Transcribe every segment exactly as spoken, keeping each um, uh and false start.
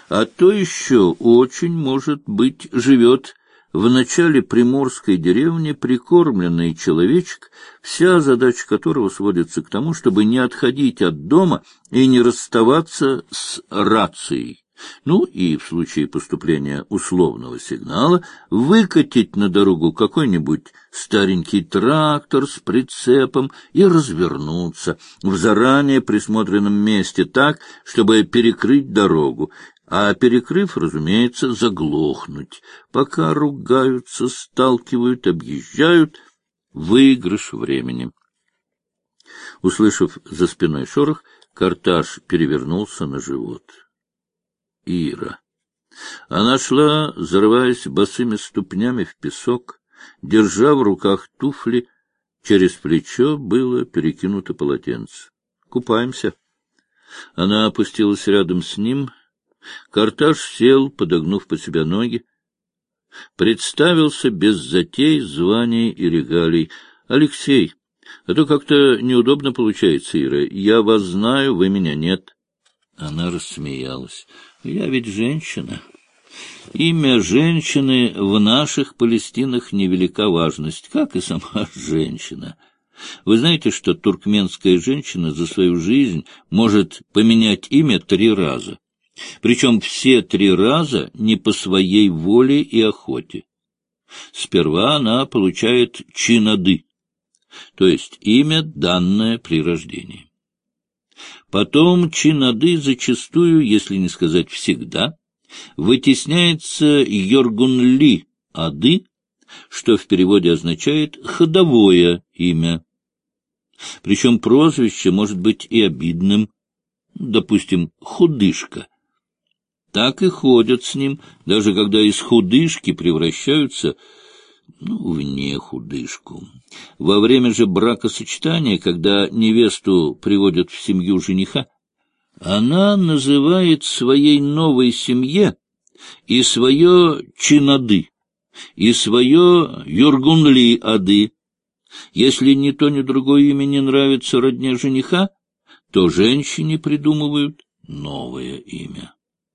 А то еще очень, может быть, живет в начале приморской деревни прикормленный человечек, вся задача которого сводится к тому, чтобы не отходить от дома и не расставаться с рацией. Ну и в случае поступления условного сигнала выкатить на дорогу какой-нибудь старенький трактор с прицепом и развернуться в заранее присмотренном месте так, чтобы перекрыть дорогу, а, перекрыв, разумеется, заглохнуть, пока ругаются, сталкивают, объезжают. Выигрыш времени. Услышав за спиной шорох, Карташ перевернулся на живот. Ира. Она шла, зарываясь босыми ступнями в песок, держа в руках туфли, через плечо было перекинуто полотенце. «Купаемся». Она опустилась рядом с ним. Карташ сел, подогнув под себя ноги. Представился без затей, званий и регалий. «Алексей, а то как-то неудобно получается, Ира. Я вас знаю, вы меня нет». Она рассмеялась. «Я ведь женщина. Имя женщины в наших Палестинах невелика важность, как и сама женщина. Вы знаете, что туркменская женщина за свою жизнь может поменять имя три раза? Причем все три раза не по своей воле и охоте. Сперва она получает чинады, то есть имя, данное при рождении. Потом чинады зачастую, если не сказать всегда, вытесняется Йоргунли ады, что в переводе означает «ходовое имя». Причем прозвище может быть и обидным, допустим, «худышка». Так и ходят с ним, даже когда из худышки превращаются, ну, в не худышку. Во время же бракосочетания, когда невесту приводят в семью жениха, она называет своей новой семье и свое чинады, и свое Йоргунли-ады. Если ни то, ни другое имя не нравится родне жениха, то женщине придумывают новое имя.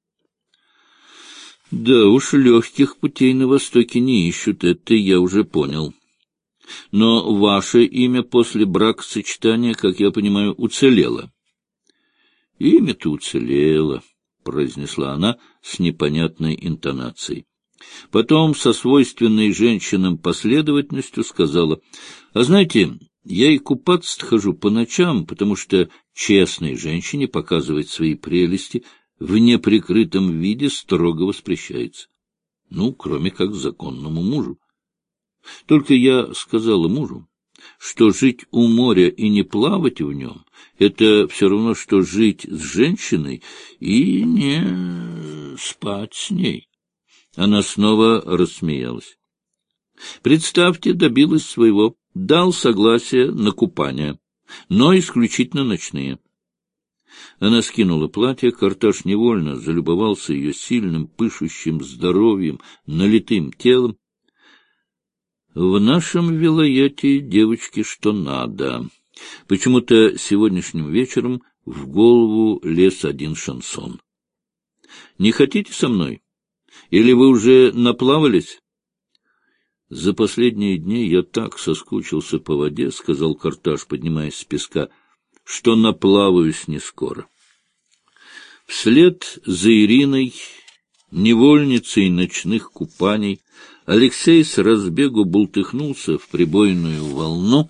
Да уж, легких путей на Востоке не ищут, это я уже понял. Но ваше имя после бракосочетания, как я понимаю, уцелело. — Имя-то уцелело, — произнесла она с непонятной интонацией. Потом со свойственной женщинам последовательностью сказала: — А знаете, я и купаться хожу по ночам, потому что честной женщине показывать свои прелести в неприкрытом виде строго воспрещается. Ну, кроме как законному мужу. Только я сказала мужу, что жить у моря и не плавать в нем — это все равно, что жить с женщиной и не спать с ней. Она снова рассмеялась. Представьте, добилась своего, дал согласие на купание, но исключительно ночные. Она скинула платье, Карташ невольно залюбовался ее сильным, пышущим здоровьем, налитым телом. В нашем вилаяте, девочки, что надо. Почему-то сегодняшним вечером в голову лез один шансон. Не хотите со мной? Или вы уже наплавались? За последние дни я так соскучился по воде, — сказал Карташ, поднимаясь с песка, — что наплаваюсь не скоро. Вслед за Ириной, невольницей ночных купаний, Алексей с разбегу бултыхнулся в прибойную волну.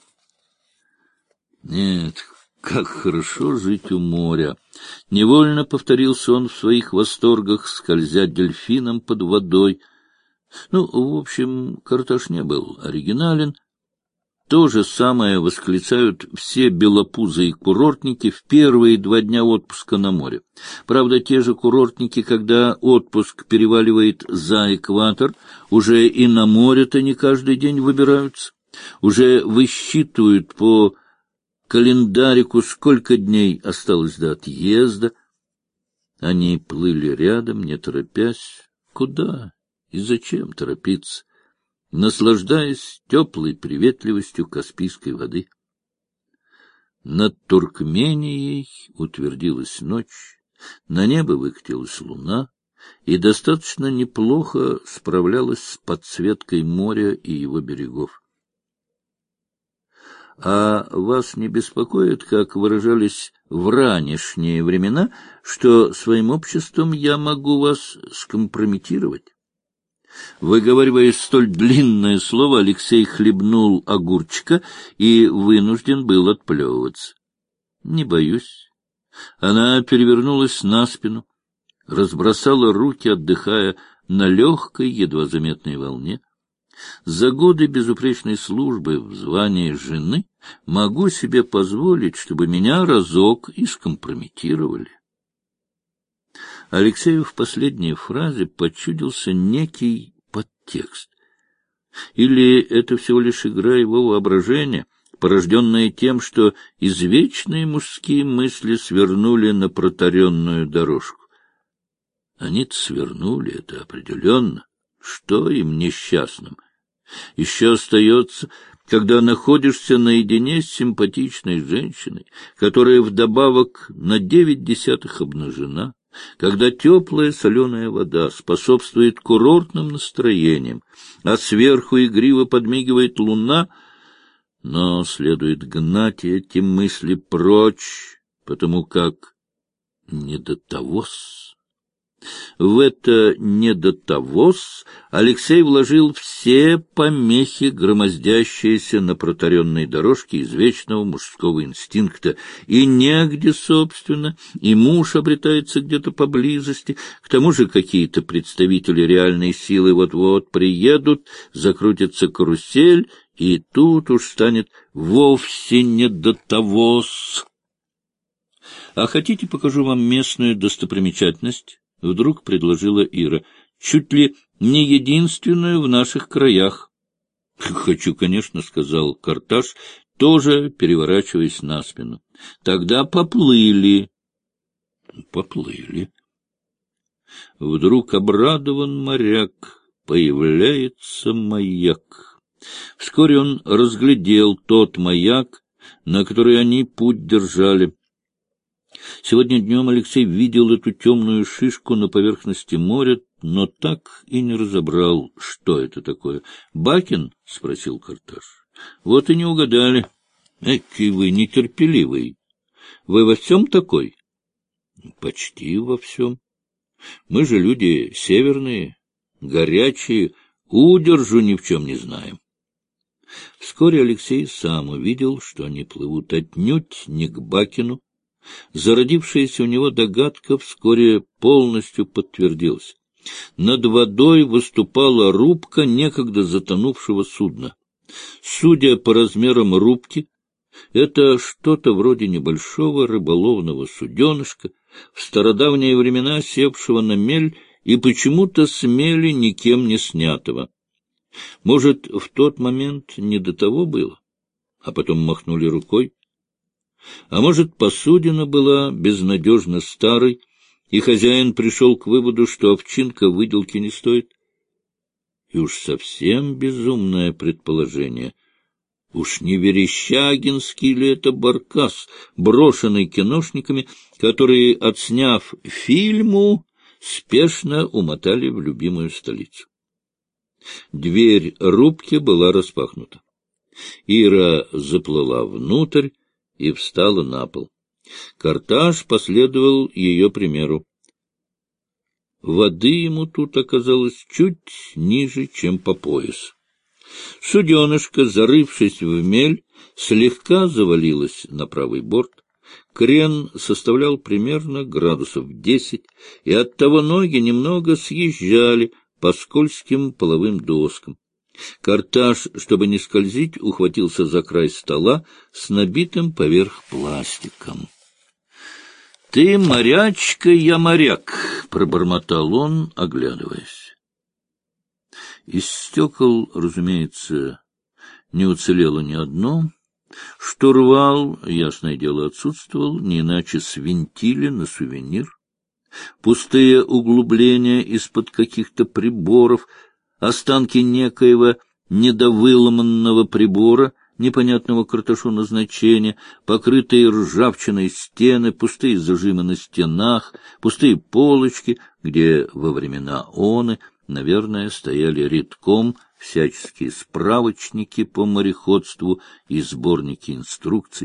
Нет, как хорошо жить у моря! Невольно повторился он в своих восторгах, скользя дельфином под водой. Ну, в общем, Карташ не был оригинален. То же самое восклицают все белопузые курортники в первые два дня отпуска на море. Правда, те же курортники, когда отпуск переваливает за экватор, уже и на море-то не каждый день выбираются, уже высчитывают по календарику, сколько дней осталось до отъезда. Они плыли рядом, не торопясь. Куда и зачем торопиться? Наслаждаясь теплой приветливостью Каспийской воды. Над Туркменией утвердилась ночь, на небо выкатилась луна, и достаточно неплохо справлялась с подсветкой моря и его берегов. А вас не беспокоит, как выражались в ранешние времена, что своим обществом я могу вас скомпрометировать? Выговаривая столь длинное слово, Алексей хлебнул огурчика и вынужден был отплевываться. Не боюсь. Она перевернулась на спину, разбросала руки, отдыхая на легкой, едва заметной волне. За годы безупречной службы в звании жены могу себе позволить, чтобы меня разок и скомпрометировали. Алексею в последней фразе почудился некий подтекст. Или это всего лишь игра его воображения, порожденная тем, что извечные мужские мысли свернули на протаренную дорожку. Они-то свернули, это определенно. Что им, несчастным? Еще остается, когда находишься наедине с симпатичной женщиной, которая вдобавок на девять десятых обнажена, когда теплая соленая вода способствует курортным настроениям, а сверху игриво подмигивает луна, но следует гнать эти мысли прочь, потому как не до того-с. В это «не до того-с» Алексей вложил все помехи, громоздящиеся на протаренной дорожке извечного мужского инстинкта, и негде, собственно, и муж обретается где-то поблизости, к тому же какие-то представители реальной силы вот-вот приедут, закрутится карусель, и тут уж станет вовсе не до того-с. А хотите, покажу вам местную достопримечательность? — вдруг предложила Ира. — Чуть ли не единственную в наших краях. — Хочу, конечно, — сказал Карташ, тоже переворачиваясь на спину. — Тогда поплыли. Поплыли. Вдруг обрадован моряк, появляется маяк. Вскоре он разглядел тот маяк, на который они путь держали. Сегодня днем Алексей видел эту темную шишку на поверхности моря, но так и не разобрал, что это такое. — Бакин? — спросил Карташ. — Вот и не угадали. Экий вы нетерпеливый. Вы во всем такой? — Почти во всем. Мы же люди северные, горячие, удержу ни в чем не знаем. Вскоре Алексей сам увидел, что они плывут отнюдь не к Бакину. Зародившаяся у него догадка вскоре полностью подтвердилась. Над водой выступала рубка некогда затонувшего судна. Судя по размерам рубки, это что-то вроде небольшого рыболовного суденышка, в стародавние времена севшего на мель и почему-то с мели никем не снятого. Может, в тот момент не до того было, а потом махнули рукой. А может, посудина была безнадежно старой, и хозяин пришел к выводу, что овчинка выделки не стоит. И уж совсем безумное предположение. Уж не верещагинский ли это баркас, брошенный киношниками, которые, отсняв фильму, спешно умотали в любимую столицу? Дверь рубки была распахнута. Ира заплыла внутрь и встала на пол. Карташ последовал ее примеру. Воды ему тут оказалось чуть ниже, чем по пояс. Суденышко, зарывшись в мель, слегка завалилось на правый борт. Крен составлял примерно градусов десять, и оттого ноги немного съезжали по скользким половым доскам. Карташ, чтобы не скользить, ухватился за край стола с набитым поверх пластиком. — Ты морячка, я моряк, — пробормотал он, оглядываясь. Из стекол, разумеется, не уцелело ни одно. Штурвал, ясное дело, отсутствовал, не иначе свинтили на сувенир. Пустые углубления из-под каких-то приборов, останки некоего недовыломанного прибора, непонятного Карташу назначения, покрытые ржавчиной стены, пустые зажимы на стенах, пустые полочки, где во времена оны, наверное, стояли редком всяческие справочники по мореходству и сборники инструкций.